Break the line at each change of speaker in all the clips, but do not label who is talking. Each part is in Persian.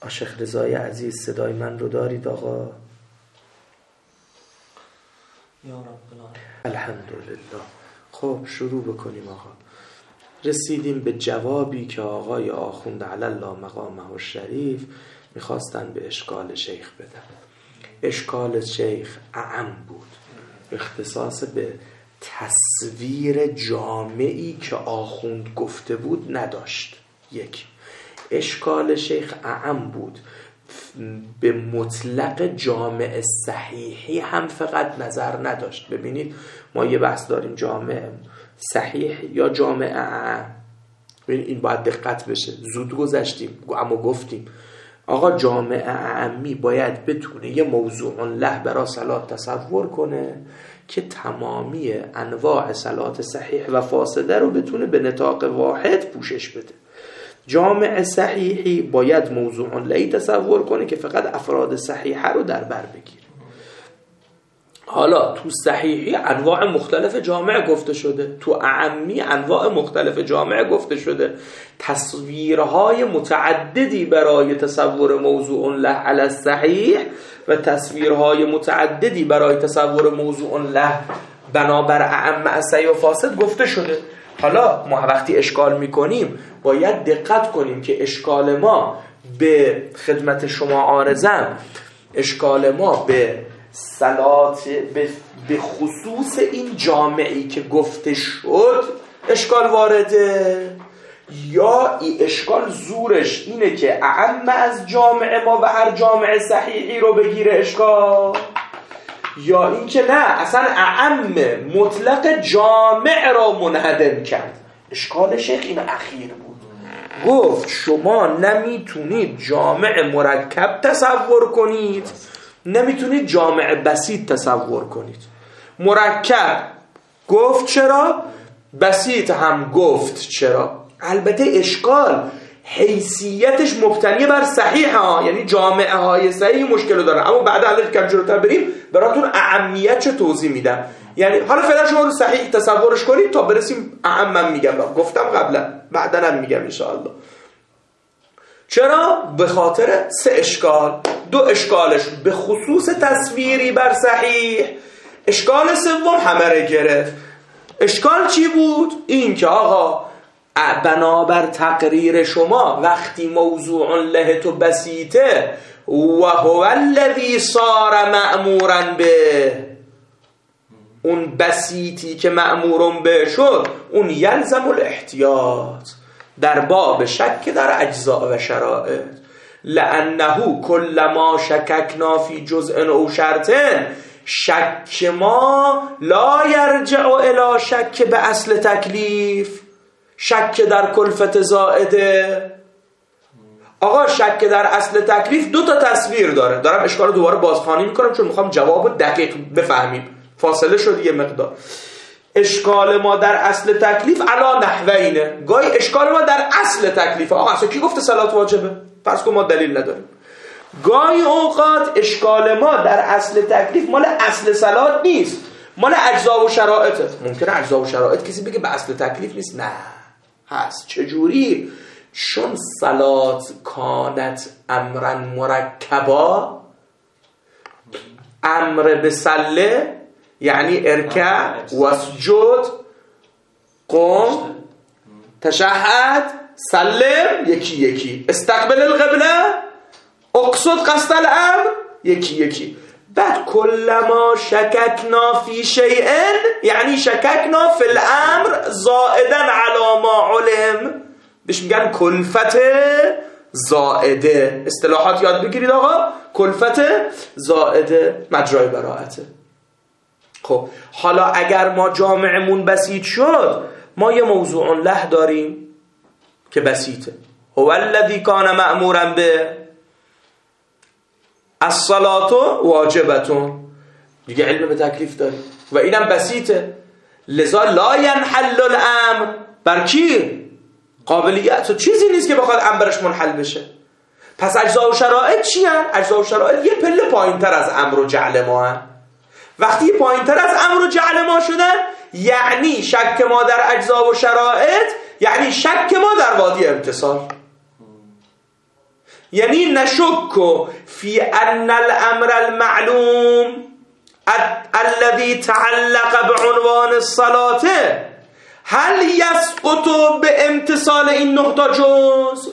شیخ رضای عزیز صدای من رو دارید آقا؟
یا رب العالمین.
الحمدلله. خب شروع بکنیم آقا. رسیدیم به جوابی که آقای آخوند علی الله مقامه الشریف میخواستن به اشکال شیخ بدن. اشکال شیخ اعم بود، اختصاص به تصویر جامعی که آخوند گفته بود نداشت. یک، اشکال شیخ اعم بود، به مطلق جامع صحیحی هم فقط نظر نداشت. ببینید ما یه بحث داریم جامع صحیح یا جامع اعم. ببینید این باید دقت بشه. زود گذشتیم اما گفتیم آقا جامع اعمی باید بتونه یه موضوع له برای صلات تصور کنه که تمامی انواع صلات صحیح و فاسده رو بتونه به نطاق واحد پوشش بده. جامع صحیحی باید موضوع لهی تصور کنه که فقط افراد صحیحه رو در بر بگیره. حالا تو صحیحی انواع مختلف جامع گفته شده، تو اعمی انواع مختلف جامع گفته شده، تصویرهای متعددی برای تصور موضوع له علی الصحیح و تصویرهای متعددی برای تصور موضوع له بنابر اعم صحیح و فاسد گفته شده. حالا ما وقتی اشکال میکنیم باید دقت کنیم که اشکال ما به خدمت شما عارضم، اشکال ما به صلات به خصوص این جامعی که گفته شد اشکال وارده، یا این اشکال زورش اینه که اعم از جامعه ما و هر جامعه صحیحی رو بگیره اشکال، یا این که نه اصلا اعم مطلق جامع را منهدم کرد. اشکال شیخ این اخیر بود. گفت شما نمیتونید جامع مرکب تصور کنید، نمیتونید جامع بسیط تصور کنید. مرکب گفت چرا، بسیط هم گفت چرا. البته اشکال حیثیتش مبتنی بر صحیح ها، یعنی جامعه های صحیح مشکل داره، اما بعد حالا کم جلوتر بریم براتون اهمیت چه توضیح میدم. یعنی حالا فعلا شما رو صحیح تصورش کنید تا برسیم اهم میگم، گفتم قبلا بعدا هم میگم ان شاء الله. چرا؟ به خاطر سه اشکال. دو اشکالش به خصوص تصویری بر صحیح، اشکال سوم همه رو گرفت. اشکال چی بود؟ این که آقا بنابر تقریر شما وقتی موضوع له تو بسیطه و هو الذی صار مأمورا به، اون بسیطی که مأمورون به شد اون یلزم الاحتیاط در باب شک در اجزاء و شرائط، لانه کل ما شککنا فی جزء او شرط، شک ما لا یرجع الی شک به اصل تکلیف، شک در کلفت زائده. آقا شک در اصل تکلیف دو تا تصویر داره. دارم اشکال رو دوباره بازخوانی میکنم چون میخوام جواب دقیق بفهمیم، فاصله شد یه مقدار. اشکال ما در اصل تکلیف علا نحوینه. گاهی اشکال ما در اصل تکلیف، آقا اصلا کی گفته صلات واجبه؟ پس که ما دلیل نداریم. گاهی اوقات اشکال ما در اصل تکلیف مال اصل صلات نیست، مال اجزا و شرائطه. ممکنه اجزا و شرائط کسی بگه به اصل تکلیف نیست، نه هست. چجوری؟ چون صلات کانت امرا مرکبا، امر به صله یعنی ارکع واسجد قم تشهد سلم یکی یکی، استقبل القبله اقصد قصد الامر یکی یکی. بعد کلما شککنا فی شیء یعنی شککنا فی الامر زائدا علی ما علم، بهش میگن کلفت زائده. اصطلاحات یاد بگیرید آقا، کلفت زائده مجرای براءته. خب حالا اگر ما جامعمون بسیط شد، ما یه موضوع له داریم که بسیطه، هو الذی کان مأمورا به الصلاة واجبتون، دیگه علم به تکلیف داریم و اینم بسیطه. لذا لا ینحل الامر بر کی؟ قابلیت و چیزی نیست که بخواد امرش منحل بشه. پس اجزا و شرائط چی هن؟ اجزا و شرائط یه پله پایین تر از امر و جعل ما هن. وقتی پایین تر از امر و جعل ما شدن یعنی شک ما در اجزا و شرائط، یعنی شک ما در وادی امتصال. یعنی نشک فی ان الامر المعلوم الذي تعلق بعنوان الصلاة هل يسقط بامتصال این 9 تا جزء.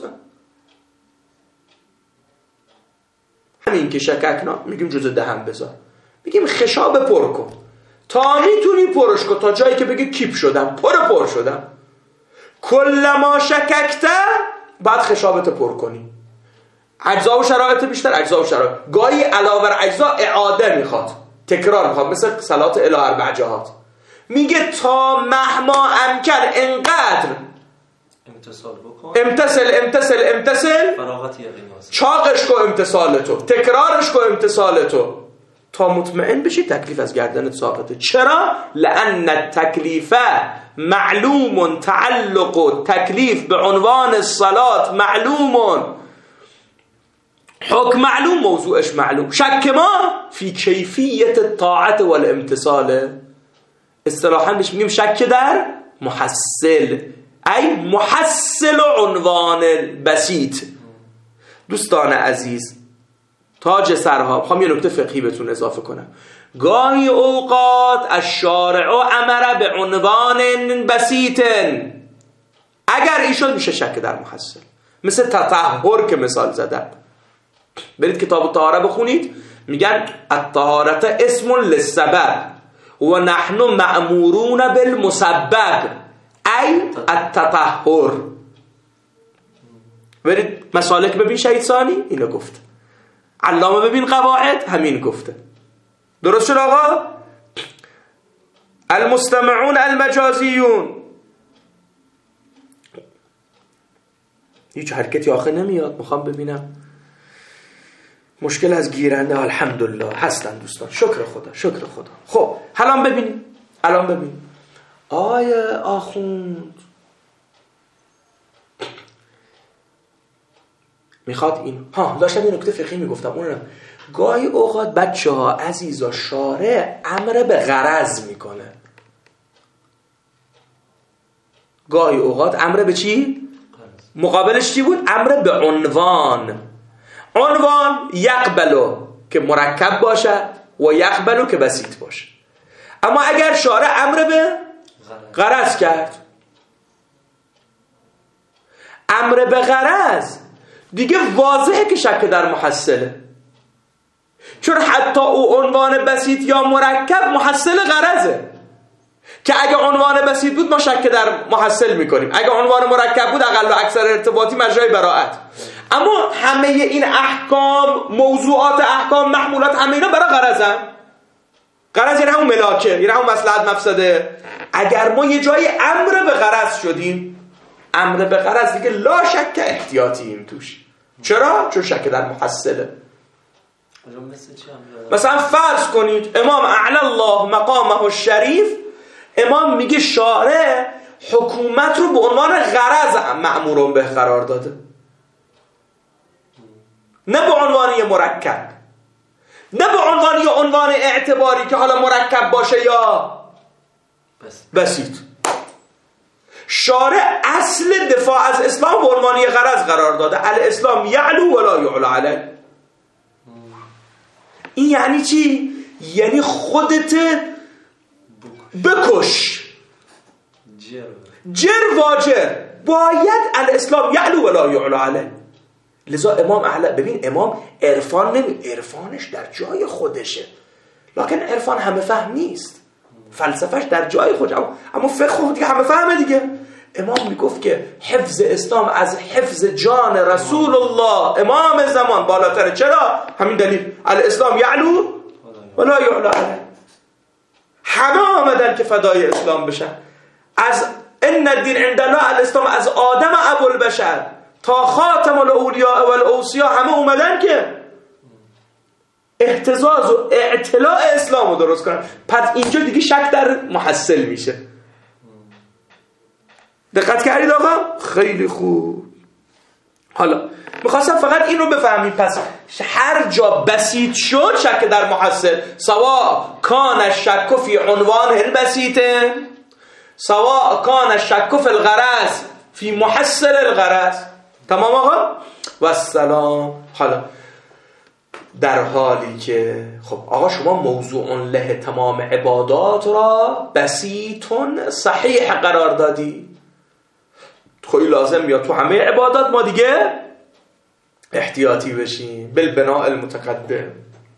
همین که شککنا میگیم جزء دهم بذار، میگیم خشاب پر کن تا میتونی پرش کن تا جایی که بگی کیپ شدم، پر شدم. کلما شککته بعد خشابت پر کنی. اجزا و شرایط بیشتر، اجزا و شرایط گاهی علاوه بر اجزا اعاده میخواد، تکرار میخواد، مثل صلات الی 4 جهات. میگه تا مهما امکن انقدر
امتصال بکن،
امتصل
فراغت یقین واسه
چاقش کو امتصالتو، تکرارش کو امتصالتو تا مطمئن بشی تکلیف از گردنت ساقطه. چرا؟ لأن التکلیف معلوم، تعلق و تکلیف به عنوان الصلاة معلوم، حکم معلوم، موضوعش معلوم. شک ما فی کیفیت الطاعت والامتصال. اصطلاحاً بهش میگیم شک در محصل، ای محصل عنوان بسیط. دوستان عزیز، تاج سرها، میخوام یه نکته فقهی بهتون اضافه کنم. گاهی اوقات الشارع امر به عنوان بسیط، اگر ایشون میشه شک در محصل، مثل تطهر که مثال زدم. برید کتاب الطهاره بخونید، میگن الطهارت اسم للسبب و نحن مأمورون بالمسبب ای التطهر. برید مسالک ببین شهید ثانی اینو گفت، علامه ببین قواعد همین گفته. درست شد آقا؟ المستمعون المجازیون. هیچ حرکتی آخه نمیاد، میخوام ببینم مشکل از گیرنده. الحمدلله هستن دوستان، شکر خدا، شکر خدا. خب الان ببینیم آیه آخوند میخواد این داشتم یه نکته فقهی میگفتم، اونم گاهی اوقات بچه ها عزیزا شارع امر به غرض میکنه، گاهی اوقات امر به چی؟ مقابلش چی بود؟ امر به عنوان یقبلو که مرکب باشه و یقبلو که بسیط باشه. اما اگر شارع امر به غرض کرد، امر به غرض دیگه واضحه که شک در محصله، چون حتی او عنوان بسیط یا مرکب محصل غرضه، که اگه عنوان بسیط بود ما شک در محصل میکنیم، اگه عنوان مرکب بود اقل و اکثر ارتباطی مجرای براءت. اما همه این احکام، موضوعات احکام، محمولات، همه اینا برای غرضن. غرض یعنی همون ملاکه، یعنی همون مصلحت مفسده. اگر ما یه جای امر به غرض شدیم، امر به غرض دیگه لا شک احتیاطیم توش. چرا؟ چون شک در محصله. مثلا فرض کنید امام اعلی الله مقامه الشریف، امام میگه شارع حکومت رو به عنوان غرض مأمورون به قرار داده، نه به عنوان یه مرکب، نه به عنوان یه عنوان اعتباری که حالا مرکب باشه یا بسیط. شارع اصل دفاع از اسلام به عنوان یه غرض قرار داده، الاسلام یعلو ولا یعلو علیه. این یعنی چی؟ یعنی خودت بکش، جر واجر، باید الاسلام یعلو ولا یعلو علیه. لذا امام اعلی، ببین امام عرفان عرفانش در جای خودشه، لکن عرفان همه فهم نیست، فلسفهش در جای خودش، اما فقه دیگه همه فهمه دیگه. امام میگفت که حفظ اسلام از حفظ جان رسول الله امام زمان بالاتره. چرا؟ همین دلیل، الاسلام یعلو ولا یعلو علیه. همه آمدن که فدای اسلام بشن، از ان الدین عند الله الاسلام، از آدم ابوالبشر تا خاتم الاولیاء و الاوصیاء همه اومدن که اهتزاز و اعتلاء اسلام رو درست کنن. پس اینجا دیگه شک در محصل میشه. دقت کردید آقا؟ خیلی خوب. حالا میخواستم فقط این رو بفهمید، پس هر جا بسیط شد شک در محصل، سواء کان الشک فی عنوان البسیط، سواء کان الشک فی الغرض فی محصل الغرض. تمام آقا؟ و السلام. حالا در حالی که خب آقا شما موضوع له تمام عبادات را بسیطون صحیح قرار دادی، خیلی لازم میاد تو همه عبادات ما دیگه احتیاطی بشیم. بالبناء المتقدم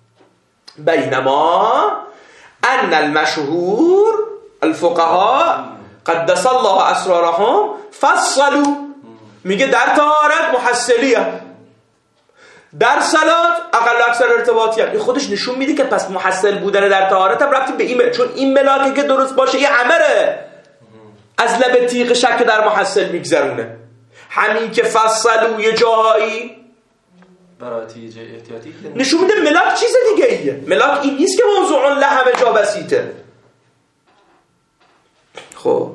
بینما ان المشهور الفقهاء قدس الله اسرارهم فصلوا، میگه در طهارت محصلیه، در صلات اقل اکثر ارتباطیه. این خودش نشون میده که پس محصل بودن در طهارت هم رفتی به این، چون این ملاکه که درست باشه یه عمره از لب تیغ شک در محصل میگذرونه. همین که فصلوا یه جاهایی
براتیجه احتیاطی
نشون میده ملاک چیز دیگه ایه. ملاک این نیست که موضوع له همه جا بسیطه. خب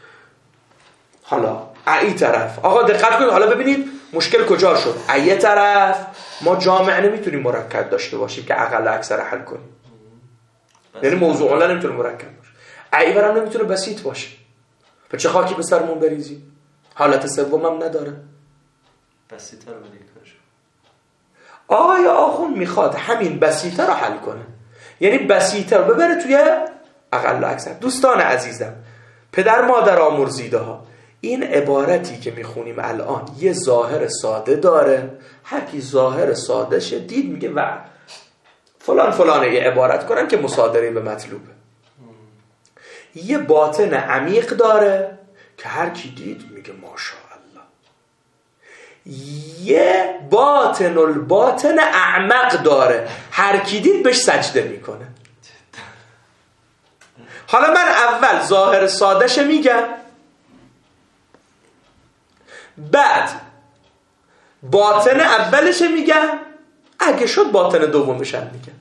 حالا ای طرف آقا دقت کنید، حالا ببینید مشکل کجا شد. ای طرف ما جامعه نمیتونیم مرکب داشته باشیم که اقل اکثر حل کنیم، یعنی موضوع له نمیتونه مرکب باشه، ای برام نمیتونه بسیط باشه. و چه خاکی به سرمون بریزیم؟ حالت سوم هم نداره.
بسیطه رو بدیکش
آقای آخوند میخواد همین بسیطه رو حل کنه، یعنی بسیطه رو ببره توی اقل اکثر. دوستان عزیزم، پدر مادر آمرزیده ها، این عبارتی که میخونیم الان یه ظاهر ساده داره. هر کی ظاهر ساده شه دید میگه و فلان فلانه یه عبارت کنن که مصادره به مطلوبه. یه باطن عمیق داره که هر کی دید میگه ماشاءالله. یه باطن الباطن اعمق داره، هر کی دید بهش سجده میکنه. حالا من اول ظاهر سادهش میگم، بعد باطن اولش میگم، اگه شد باطن دومش هم میگم.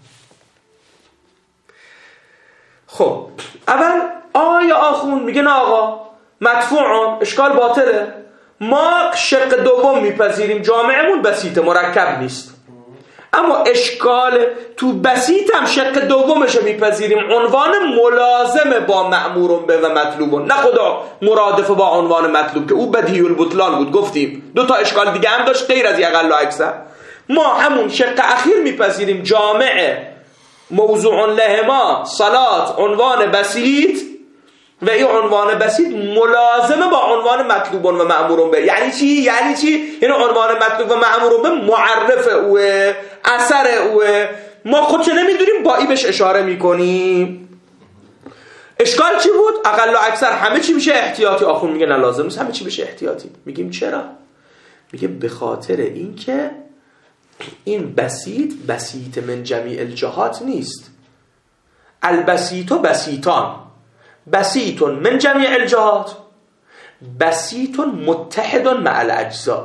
خب اول آیا آخوند میگه نه آقا مدفوعون اشکال باطله، ما شق دوم میپذیریم، جامعهمون بسیط مرکب نیست، اما اشکال تو بسیط هم شق دومش رو میپذیریم، عنوان ملازم با مأمور به و مطلوب، نه خدا مرادف با عنوان مطلوب که او بدیهی البطلان بود. گفتیم دو تا اشکال دیگه هم داشت غیر از اقل و اکثر. ما همون شق اخیر میپذیریم، جامعه موضوع له ما صلات عنوان بسیط و این عنوان بسیط ملازمه با عنوان مطلوب و مأمور به. یعنی چی؟ یعنی عنوان مطلوب و مأمور به معرف اوه، اثر اوه، ما خودش نمیدونیم با ای بهش اشاره میکنیم. اشکال چی بود؟ اقل و اکثر همه چی میشه احتیاطی. آخون میگه نه لازم نیست همه چی بشه احتیاطی. میگیم چرا؟ میگه به خاطر این که این بسیط من جمیع الجهات نیست. البسیط و بسیطان، بسیط من جمیع الجهات، بسیط متحد مع الاجزاء.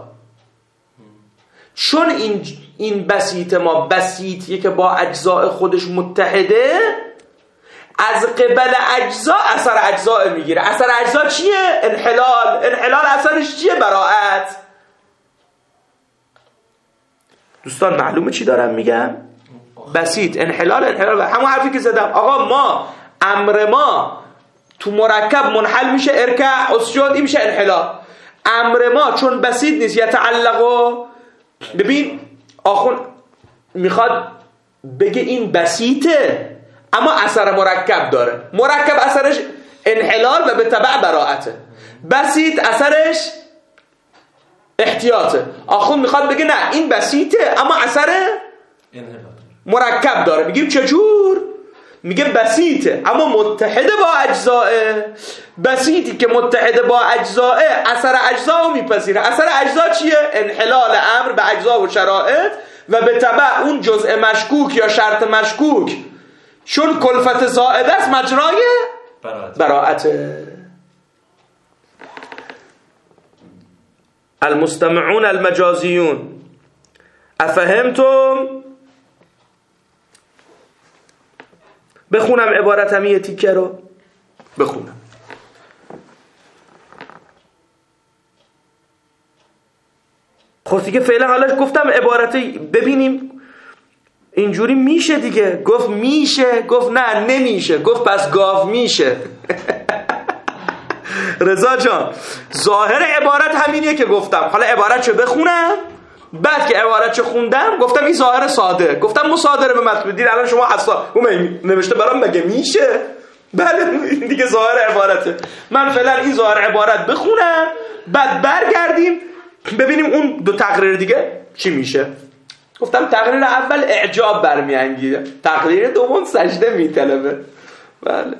چون این بسیط ما بسیطیه که با اجزاء خودش متحده، از قبل اجزا اثر اجزا میگیره. اثر اجزا چیه؟ انحلال اثرش چیه؟ براءت. دوستان معلومه چی دارم میگم؟ بسیط انحلال همون حرفی که زدم. آقا ما امر ما تو مرکب منحل میشه، ارکع اسجد، این میشه انحلال. امر ما چون بسیط نیست یتعلقو، ببین آخون میخواد بگه این بسیطه اما اثر مرکب داره. مرکب اثرش انحلال و به تبع براءته، بسیط اثرش احتیاطه. آخون میخواد بگه نه این بسیطه اما اثر مرکب داره. میگیم چجور؟ میگه بسیطه اما متحده با اجزائه. بسیطی که متحده با اجزائه اثر اجزا رو میپذیره. اثر اجزا چیه؟ انحلال امر به اجزا و شرائط و به تبع اون جزء مشکوک یا شرط مشکوک چون کلفت زائده است مجرای براءته. المستمعون المجازیون افهمتم؟ بخونم عبارت همیه تیکه رو بخونم. خب دیگه فعلا حالا گفتم عبارتی ببینیم اینجوری میشه دیگه. گفت میشه، گفت نه نمیشه، گفت پس گاو میشه. رضا جان ظاهر عبارت همینیه که گفتم. حالا عبارت چه بخونم بعد که عبارتشو خوندم گفتم این ظاهر ساده، گفتم مصادره به مطلوب. دید الان شما حساب اون نوشته برام مگه میشه؟ بله دیگه ظاهر عبارته. من فعلا این ظاهر عبارت بخونم، بعد برگردیم ببینیم اون دو تقریر دیگه چی میشه. گفتم تقریر اول اعجاب برمیانگیزه، تقریر دوم سجده میطلبه. بله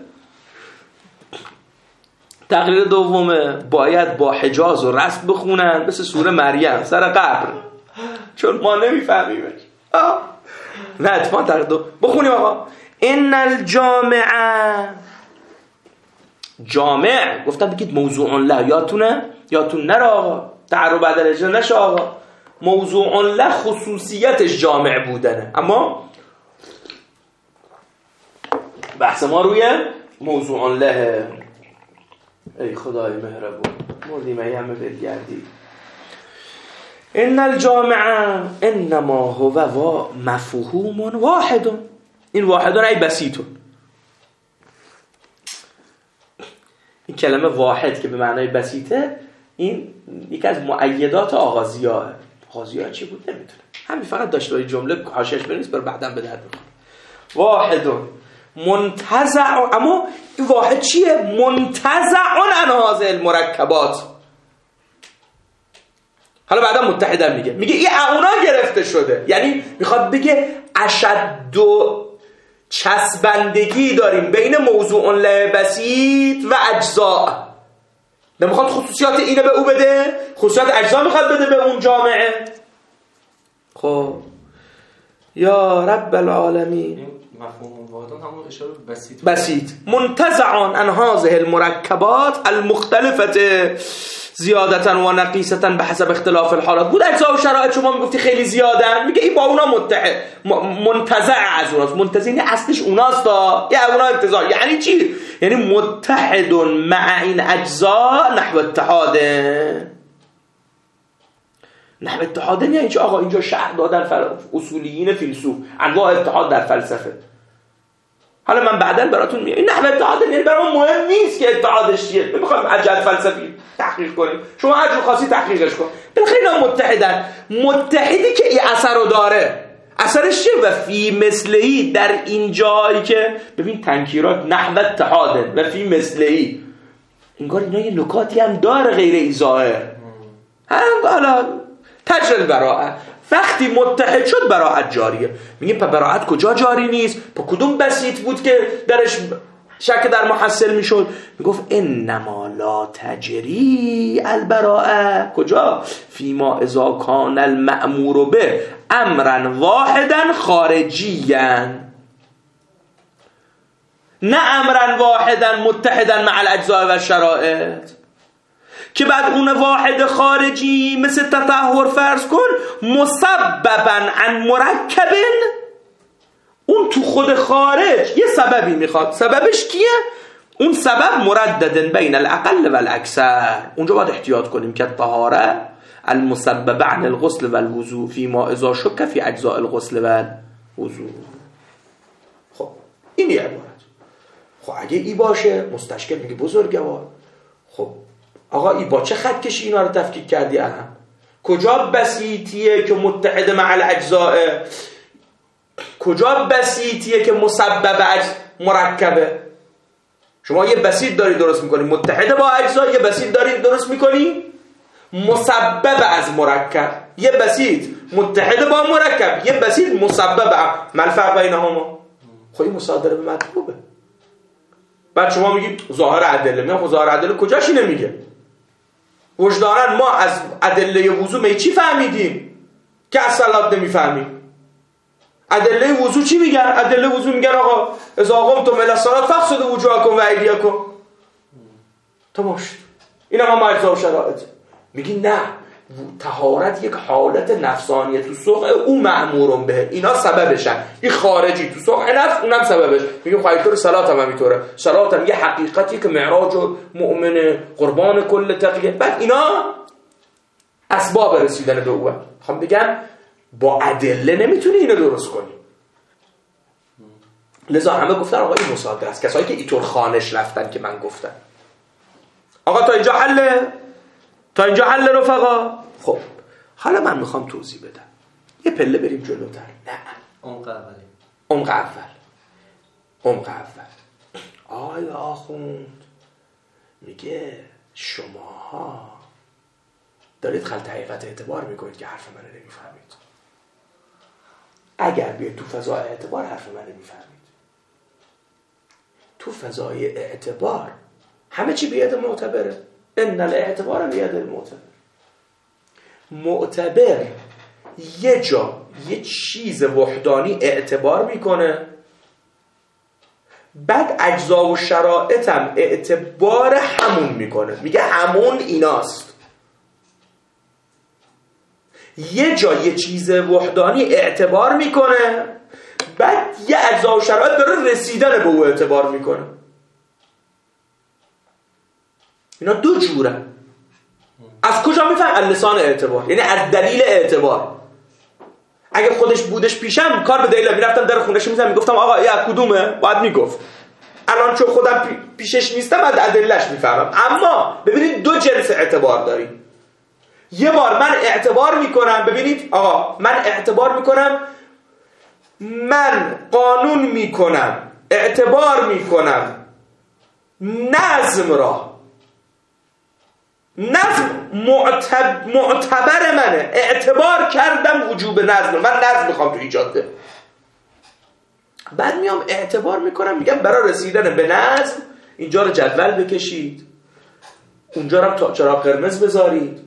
تقریر دومه باید با حجاز و رسم بخونن مثل سوره مریم سر قبر، چون ما نمیفهمیمش. نه اتفاقا تقریر دو بخونیم آقا. ان الجامعه، جامع گفتم بگید موضوع له، یادتون نره آقا، تعرب بدلش نشه آقا. موضوع له خصوصیتش جامع بودنه، اما بحث ما روی موضوع له. ای خدای مهربون مردیم ایامه بلگردی. ان الجامعه انما هو مفهوم واحد. این واحدون ای بسیطون. این کلمه واحد که به معنای بسیطه، این یکی از مؤیدات آغازیاه. آغازیاه چی بود نمیتونه، همین فقط داشته جمله حاشیه‌اش بنویس بر بعداً به درد بخوره. واحدون منتزع، اما این واحد چیه؟ منتزع عن هذه المرکبات. حالا بعدا متحدن میگه این اونا گرفته شده، یعنی میخواد بگه اشد و چسبندگی داریم بین موضوع له بسیط و اجزاء. نمیخواد خصوصیات اینو به او بده، خصوصیات اجزا میخواد بده به اون جامعه. خب یا رب العالمین،
مفهوم واحدون همون اشاره
بسیط منتزعان عن هذه المرکبات المختلفه زیادتاً و نقیصتاً به حسب اختلاف الحالات. بود اجزا و شرایط شما میگفتی خیلی زیادن، میگه این با اونا متحد منتزع از اوناست. منتزع یعنی اصلش اوناست یا اونا انتزاع. یعنی چی؟ یعنی متحد مع این اجزا نحو اتحاد. نحو اتحاد یعنی چی آقا؟ اینجا شرح دادن اصولیین فیلسوف انواع اتحاد در فلسفه. حالا من بعداً براتون میگم این نحو اتحاد یعنی برام مهم نیست که اتحادش چیه، نمیخوام عجل فلسفی تحقیق کنیم، شما هر جور خاصی تحقیقش کن. بالاخره اینا متحدن. متحدی که این اثر رو داره، اثرش چیه؟ و فی مثلهی، در این جایی که ببین تنکیرات نحو اتحاده و فی مثلهی، انگار اینا یه نکاتی هم داره غیر ای ظاهر. حالا تجرل براءت، وقتی متحد شد براءت جاریه. میگیم پا براءت کجا جاری نیست؟ پا کدوم بسیط بود که درش شک در محصل میشد؟ میگفت انما لا تجری البراءه. کجا؟ فیما اذا کان المأمور به امرا واحدا خارجیا، نه امرا واحدا متحدا مع الاجزاء و الشرائط. که بعد اون واحد خارجی مثل تطهر فرض کن مسببا عن مرکبن، اون تو خود خارج یه سببی میخواد. سببش کیه؟ اون سبب مرددن بین الاقل و الاکثر. اونجا باید احتیاط کنیم که طهاره المسبب عن الغسل و الوضوء فيما اذا شك في اجزاء الغسل و الوضوء. خب این یه عبارت. خب اگه ای باشه مستشکل میگه بزرگوار، خب آقا ای با چه خط کشی اینا رو تفکیک کردی؟ اهم کجا بسیطیه که متحد مع الاجزاء؟ کجا بسیطیه که مسبب مرکبه؟ شما یه بسیط داری درست میکنی متحد با اجزا، یه بسیط داری درست میکنی مسبب از مرکب. یه بسیط متحد با مرکب، یه بسیط مسبب. ما الفرق بینهما؟ خب این مصادره به مطلوبه. بعد شما میگید ظاهر ادله. میگم ظاهر ادله کجاش نمیگه؟ وجدانن ما از ادله وضو می چی فهمیدیم که از صلات نمیفهمیم؟ ادله وضو چی میگن؟ ادله وضو میگن آقا اذا قمتم الی الصلاه فاغسلوا وجوهکم و ایدیکم. تمام شد. اینا ما اجزا و شرایط. میگی نه، طهارت یک حالت نفسانیه تو سوق او مأمورون به، اینا سببشن. این خارجی تو سوق نفس اونم سببش. میگه خواهی طور صلات هم همینطوره. صلات هم یه حقیقتی که معراج و مؤمن قربان کل تقیه. بعد اینا اسباب رسیدن به اوه. خب بگم با ادله نمیتونی اینو درست کنی. لذا همه گفتن آقا این مصادره است. کسایی که اینطور خانش رفتن که من گفتم. آقا تا اینجا حله؟ تا اینجا حل رفقا؟ خب حالا من میخوام توضیح بدم. یه پله بریم جلوتر. نه، عمق اول. آقای آخوند میگه شماها دارید خلط حقیقت اعتبار میکنید که حرف من نمیفهمید. اگر بیاید تو فضای اعتبار حرف من نمیفهمید. تو فضای اعتبار همه چی بید معتبره. ان الاعتبار بید المعتبر. معتبر یه جا یه چیز وحدانی اعتبار میکنه، بعد اجزا و شرایط هم اعتبار همون میکنه، میگه همون ایناست. یه جا یه چیز وحدانی اعتبار میکنه، بعد یه اجزا و شرایط داره رسیدن به او اعتبار میکنه. اینا دو جوره. از کجا میفهم؟ از لسان اعتبار، یعنی از دلیل اعتبار. اگه خودش بودش پیشم کار به دلیل میرفتم در خونش میزدم میگفتم آقا این کدومه؟ باید میگفت. الان چون خودم پیشش نیستم از دلیلش میفهمم. اما ببینید دو جنس اعتبار داریم. یه بار من اعتبار میکنم، ببینید آقا من اعتبار میکنم، من قانون میکنم، اعتبار میکنم نظم را. نظم معتبر منه، اعتبار کردم وجوب نظم، من نظم میخوام تو ایجاد ده. بعد میام اعتبار میکنم، میگم برای رسیدن به نظم اینجا رو جدول بکشید، اونجا رو چراغ قرمز بذارید.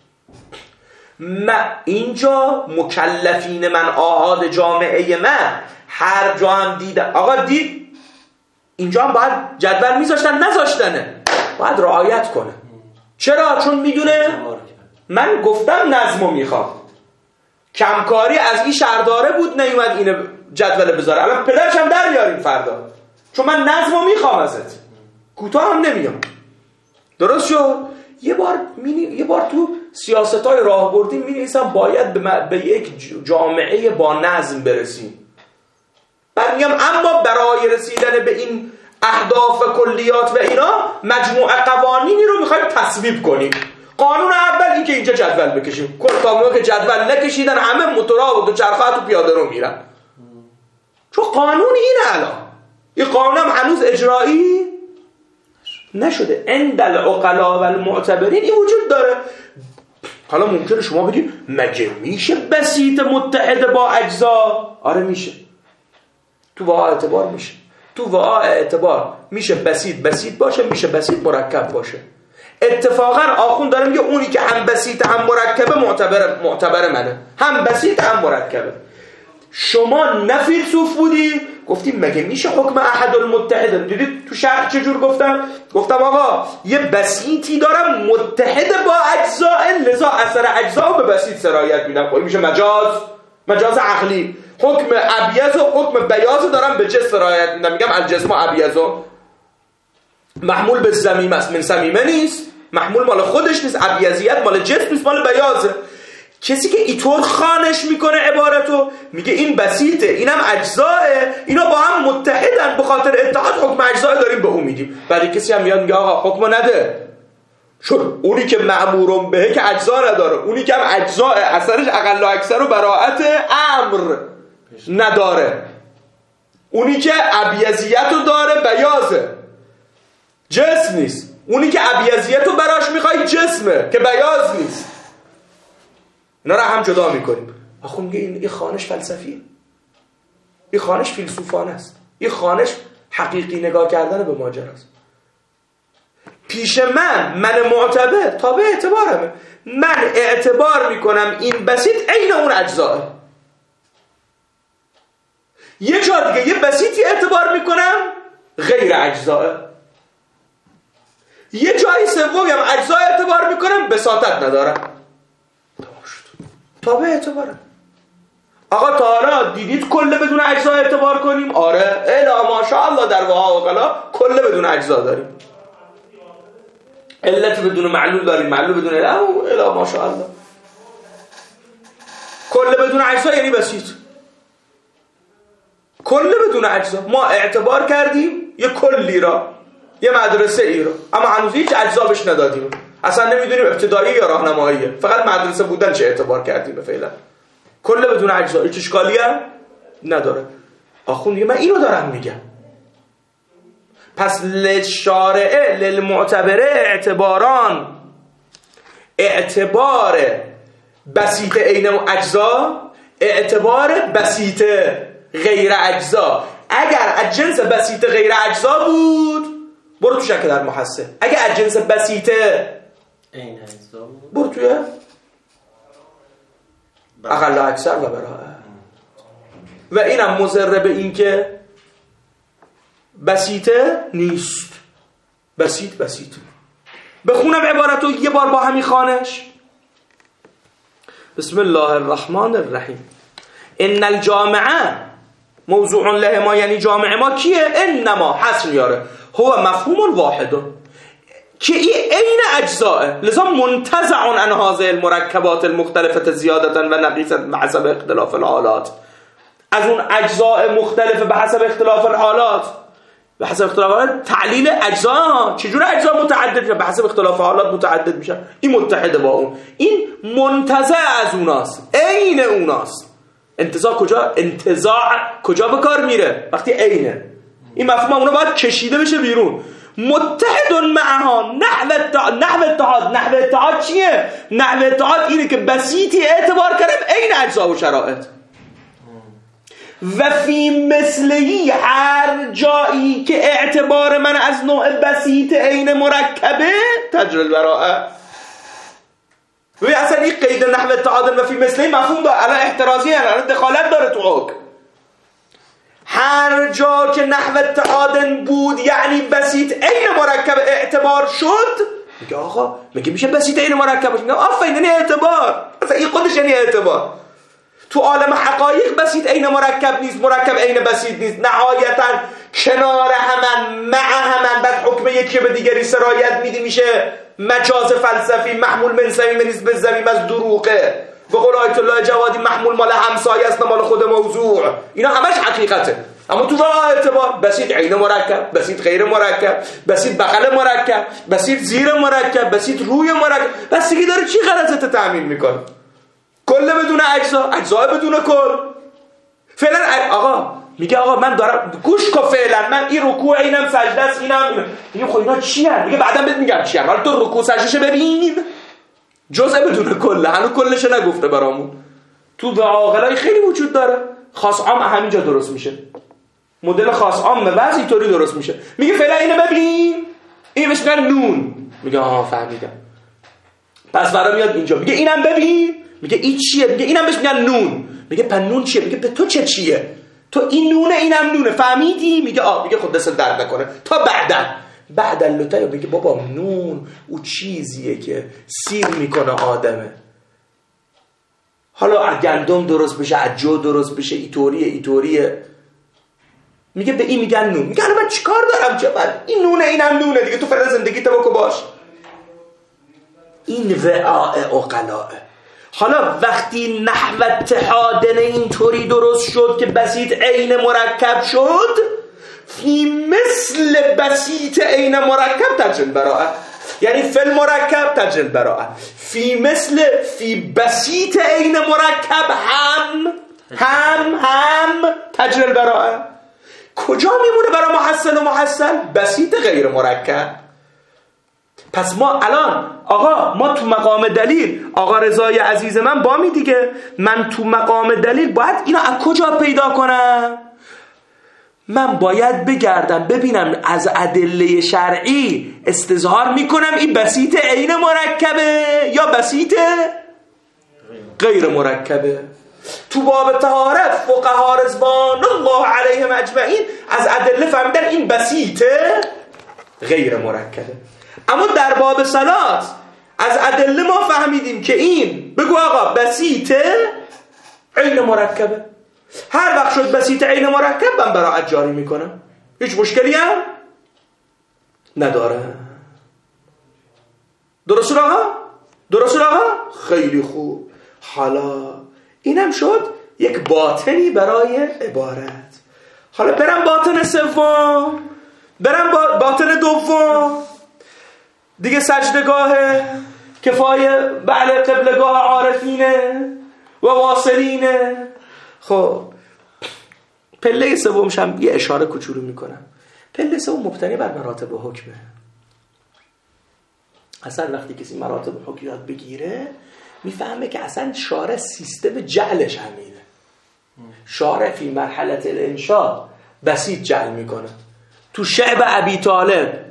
اینجا مکلفین من آحاد جامعه من هر جا هم دیدن، آقا دید اینجا هم باید جدول میذاشتن، نذاشتنه، باید رعایت کنه. چرا؟ چون میدونه من گفتم نظمو میخوام. کمکاری از این شهرداره بود نیومد اینو جدول بذاره. الان پدرش هم در میاریم فردا، چون من نظمو میخوام ازت، کوتاه هم نمیام. درست شد؟ یه بار تو سیاست‌های راهبردی می‌نویسم باید به یک جامعه با نظم برسیم. بعد میگم اما برای رسیدن به این اهداف کلیات و اینا مجموعه قوانینی رو می‌خوایم تصویب کنیم. قانون اول این که اینجا جدول بکشیم. کل تا که جدول نکشیدن همه موتورها و دوچرخه‌ها تو پیاده رو میرن. چون قانون اینه الان. این قانون هم هنوز اجرایی نشده. عند العقلاء و المعتبرین این وجود داره. حالا ممکنه شما بگید مگه میشه بسیط متحد با اجزا؟ آره میشه. تو واقع اعتبار میشه. تو واقع اعتبار میشه بسیط باشه، میشه بسیط مرکب باشه. اتفاقا آخوند داره میگه اونی که هم بسیط هم مرکبه معتبر منه. هم بسیط هم مرکبه. شما نه فیلسوف بودی گفتیم مگه میشه حکم احد المتحد؟ دیدید تو شرح چجور گفتم آقا یه بسیطی دارم متحد با اجزاء، لذا اثر اجزا به بسیط سرایت میدم. خب میشه مجاز عقلی. حکم ابیض و حکم بیاض دارم به جسم سرایت میدم، میگم الجسم ابیض محمول به زمیم است، من صمیمه نیست، محمول مال خودش نیست، ابیضیت مال جسم نیست، مال بیاضه. کسی که اینطور خانش میکنه عبارتو میگه این بسیطه اینم اجزاه، اینا با هم متحدن، به خاطر اتحاد حکم اجزا داریم به اون میدیم. بعد کسی هم میاد میگه آقا حکم نده، چون اونی که مأمورم بهه که اجزا نداره، اونی که هم اجزا اثرش اقل و اکثر و براءت امر نداره، اونی که ابیضیتو داره بیاضه، جسم نیست. اونی که ابیضیتو براش میخوای جسمه که بیاض نیست. اینا رو هم جدا میکنیم. آخه میگه این خانش فلسفیه، این خانش فیلسوفانه است، این خانش حقیقی نگاه کردن به ماجرا است. پیش من معتبر تابع اعتبارمه، من اعتبار میکنم این بسیط عین اون اجزاه. یه جا دیگه یه بسیطی اعتبار میکنم غیر اجزاه. یه جایی سومی هم اجزا اعتبار میکنم بساطت ندارم. تابع اعتبارم. آقا تا حالا دیدید کل بدون اجزا اعتبار کنیم؟ آره الا ماشاءالله در واقع اوقلا کل بدون اجزا داریم. علت بدون معلول داریم، معلول بدون الا ماشاءالله. کل بدون اجزا یعنی بسیط. کل بدون اجزا ما اعتبار کردیم یه کلی را، یه مدرسه ای را، اما هنوز هیچ اجزا بهش ندادیم. اصلا نمیدونیم ابتدایی یا راهنماییه، فقط مدرسه بودن چه اعتبار کردیم فعلا، کل بدون اجزا، هیچ اشکالی هم نداره. آخوند دیگه من اینو دارم میگم. پس للشارع للمعتبره اعتباران، اعتبار بسیط عین اجزا، اعتبار بسیط غیر اجزا. اگر از جنس بسیط غیر اجزا بود برو تو شک در محسن، اگر از جنس بسیط
عین اجزا بود
برو توی اقل اکثر و برای. و اینم مضر به این که بسیطه نیست. بسیط بخونم عبارتو یه بار با همین خوانش. بسم الله الرحمن الرحیم. ان الجامعه موضوع له ما، یعنی جامعه ما کیه؟ انما حصر میاره هو مفهوم واحد که این عین اجزاء، لذا منتزع عن هذه المرکبات المختلفه زیادتا و نقیصا بحسب اختلاف الحالات. از اون اجزاء مختلف به حسب اختلاف الحالات، به حسب اختلاف حالات تعلیل اجزا، چجور اجزا متعدد میشن؟ به حسب اختلاف حالات متعدد میشن. این متحده با اون، این منتزع از اوناست، عین اوناست. انتزاع کجا؟ انتزاع کجا به کار میره؟ وقتی عینه. این مفهوم اونها باید کشیده بشه بیرون. متحد معها نحو اتحاد چیه؟ نحو اتحاد اینه که بسیطی اعتبار کردم عین اجزا و شرایط. و فی مثلی، هر جایی که اعتبار من از نوع بسیط عین مرکبه تجری البراءه. و اصلا این قید نحو اتحاد و فی مثلی مفهوم داره، الان احترازی، الان دخالت داره تو حکم. هر جا که نحو اتحاد بود یعنی بسیط عین مرکب اعتبار شد، میگه آقا میگه میشه بسیط عین مرکب، میگه آفرین یعنی اعتبار. اصلا این خودش یعنی اعتبار. تو عالم حقایق بسیط عین مرکب نیست، مرکب عین بسیط نیست، نهایتا کنار همان مع همان، بعد حکم یکی به دیگری سرایت میدی، میشه مجاز فلسفی محمول من صمیم نیست به زمیم از دروغه. به قول آیت الله جوادی محمول مال همسایه است مال خود موضوع. اینا همش حقیقته، اما تو راه اعتبار بسیط عین مرکب، بسیط غیر مرکب، بسیط بغل مرکب، بسیط زیر مرکب، بسیط روی مرکب، بسیطی داره چی غرضت تأمین میکنه؟ کل بدون اجزا بدون کل. فعلا آقا میگه آقا من دارم گوش کن، فعلا من این رکوع اینم سجده است اینم میگم خب اینا چی هست؟ میگه بعداً بهت میگم چی هست، ولی تو رکوع سجدهشو ببین، جزء بدون کل، هنوز کلش نگفته برامون. تو به عاقلای خیلی وجود داره. خاص عام همینجا درست میشه، مدل خاص عام بعضی اینطوری درست میشه. میگه فعلا اینو ببین، این بهش میگن نون. میگه آها فهمیدم. پس برام میاد اینجا میگه اینم ببین، میگه این چیه؟ میگه اینم بهش میگن نون. میگه پس نون چیه؟ میگه به تو چیه؟ تو این نونه اینم نونه، فهمیدی؟ میگه آ. میگه خود دست درد نکنه تا بعد اللوتا. میگه بابا نون او چیزیه که سیر میکنه آدمه. حالا گندم درست بشه، عجو درست بشه، ایطوریه. میگه به این میگن نون. میگه من چیکار دارم؟ چه بعد این نونه اینم نونه دیگه، تو فردا زندگی تو بکو باش. این وعاء عقلاء. حالا وقتی نحو اتحادن اینطوری درست شد که بسیط عین مرکب شد، فی مثل بسیط عین مرکب تجری البراءه، یعنی فی المرکب تجری البراءه، فی مثل فی بسیط عین مرکب هم تجری البراءه. کجا میمونه برای محسن و محسن؟ بسیط غیر مرکب. پس ما الان آقا ما تو مقام دلیل، آقا رضای عزیز من بامی دیگه، من تو مقام دلیل باید اینا از کجا پیدا کنم؟ من باید بگردم ببینم از ادله شرعی استظهار میکنم این بسیط عین مرکبه یا بسیط غیر مرکبه. تو باب طهارت فقها رضوان الله علیهم اجمعین از ادله فهمیدن این بسیط غیر مرکبه. اما در باب صلات از ادله ما فهمیدیم که این بگو آقا بسیط عین مرکبه. هر وقت شد بسیط عین مرکب من براعت جاری میکنم، هیچ مشکلی هم نداره. درست آقا؟ خیلی خوب. حالا اینم شد یک باطنی برای عبارت. حالا برم باطن سوم، برم باطن دوم. دیگه سجدگاهه، کفایه بله قبلگاه عارفینه و واصلینه. خب پله سومش هم یه اشاره کوچولو میکنم. پله سوم مبتنی بر مراتب حکمه. اصلا وقتی کسی مراتب حکم یاد بگیره میفهمه که اصلا شارع سیستم جعلش همینه. شارع فی مرحله الانشاء بسیط جعل میکنه. تو شعب ابی طالب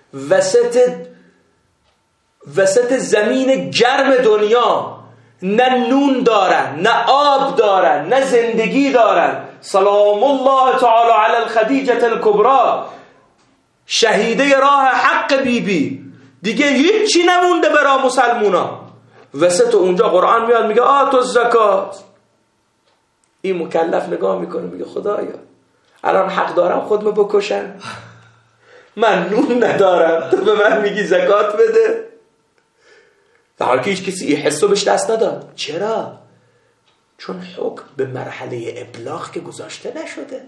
وسط زمین گرم دنیا نه نون دارن، نه آب دارن، نه زندگی دارن. سلام الله تعالی علی الخدیجه الکبری، شهیده راه حق بیبی، دیگه هیچی نمونده برای مسلمونا. وسط اونجا قرآن میاد میگه آتو الزکات. این مکلف نگاه میکنه میگه خدایا الان حق دارم خودمو بکشم؟ من نون ندارم، تو به من میگی زکات بده؟ در حالی که هیچ کسی این حسو بهش دست نداد. چرا؟ چون حکم به مرحله ابلاغ که گذاشته نشده،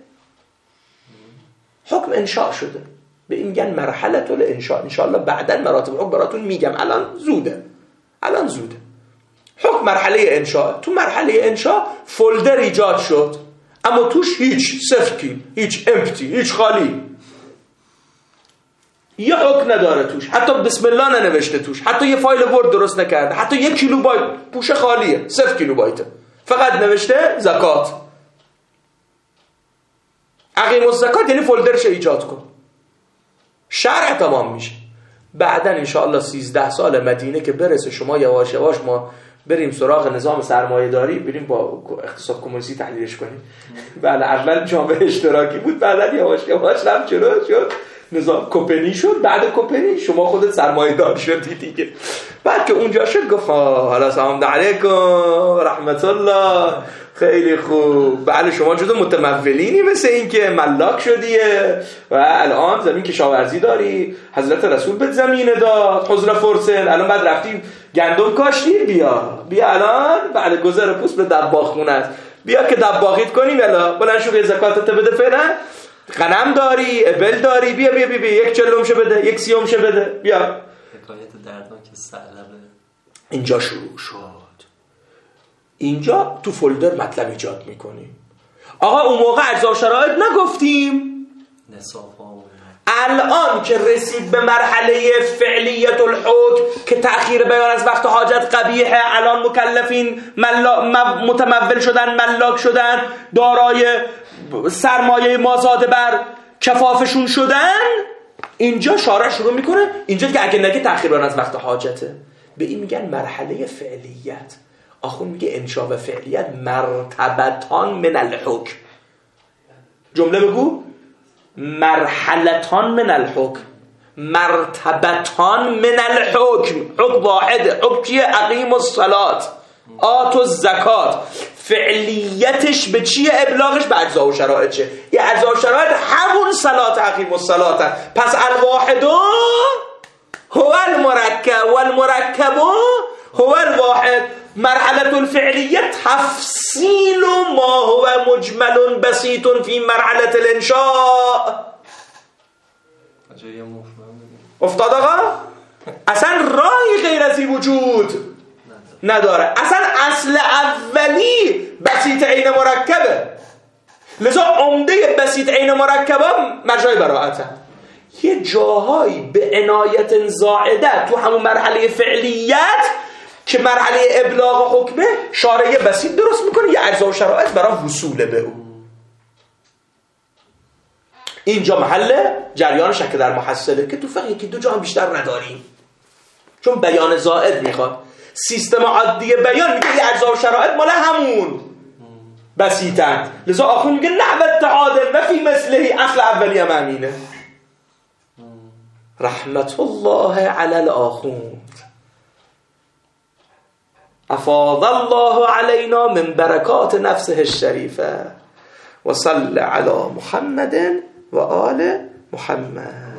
حکم انشاء شده. به این میگن مرحله الانشاء. انشاءالله بعداً مراتب حکم براتون میگم، الان زوده. حکم مرحله انشاء. تو مرحله انشاء فولدر ایجاد شد، اما توش هیچ صفری، هیچ امپتی، هیچ خالی، یه حکم نداره توش، حتی بسم الله ننوشته توش، حتی یه فایل ورد درست نکرده، حتی 1 کیلوبایت پوشه خالیه، 0 کیلوبایت، فقط نوشته زکات. اقیم الزکات یعنی فولدرش ایجاد کن، شرع تمام میشه. بعدا انشاءالله 13 سال مدینه که برسه، شما یواش یواش ما بریم سراغ نظام سرمایه داری، بریم با اقتصاد کمونیستی تحلیلش کنیم. بله اول جامعه اشتراکی بود، بعدا یواش یواش رفت جلو شد نظام کوپنی شد. بعد کوپنی شما خودت سرمایه دار شدی دیگه. بعد که اونجا شد گفت حالا سلام علیکم رحمت الله، خیلی خوب، بله شما جزو متمولینی مثل این که ملاک شدیه و الان زمین کشاورزی داری، حضرت رسول به زمین داد، حضر فرسن، الان بعد رفتی گندم کاشتی، بیا الان بله گذر پوست به دباغ خونه است، بیا که دباغیت کنیم، یلا بلند شو که زکاتت بده. فعلا غنم داری، ابل داری، بیا 1 چلمشو بده، 1 سیومشو بده، بیا.
حکایت دردان که سعلبه.
اینجا شروع شد. اینجا تو فولدر مطلب ایجاد میکنی. آقا اون موقع اجزا و شرایط نگفتیم،
نصاب ها.
الان که رسید به مرحله فعلیت الحکم که تأخیر بیان از وقت حاجت قبیحه، الان مکلفین متمول شدن، ملاک شدن، دارای سرمایه مازاده بر کفافشون شدن، اینجا شارع شروع میکنه. اینجا که اگه نگه تأخیر بیان از وقت حاجته، به این میگن مرحله فعلیت. آخون میگه انشاء و فعلیت مرتبتان من الحکم. جمله بگو، مرحلتان من الحکم، مرتبتان من الحکم. حکم واحده. حکم چیه؟ اقیم الصلاة، آتو الزکات. فعلیتش به چیه؟ ابلاغش به اجزا و شرایط چه؟ یه اجزا و شرایط همون صلات، اقیم الصلاة. پس الواحد هو المرکب والمرکب هو الواحد. مرحله الفعلیه تفصیل ما هو مجمل بسیط فی مرحله الانشاء. افتاد آقا؟ اصلا راهی غیر از این وجود نداره. اصلا اصل اولی بسیط عین مرکبه، لذا عمده بسیط عین مرکبه مجرای براءته. یه جاهایی به عنایت زائده تو همون مرحله فعلیت که مرحله ابلاغ حکمه، شارع بسیط درست میکنه، یه اجزا و شرایط برای وصول به او. اینجا محل جریان شک در محصله که تو فقه یکی 2 جا هم بیشتر نداریم، چون بیان زائد میخواد. سیستم عادی بیان میگه یه اجزا و شرایط مال همون بسیطن، لذا آخون میگه نحوت تعادل و فی مثله. اصل اولی هم امینه. رحمت الله علی الآخوند، افاض الله علینا من برکات نفسه الشریفه و صل علی محمد و آل محمد.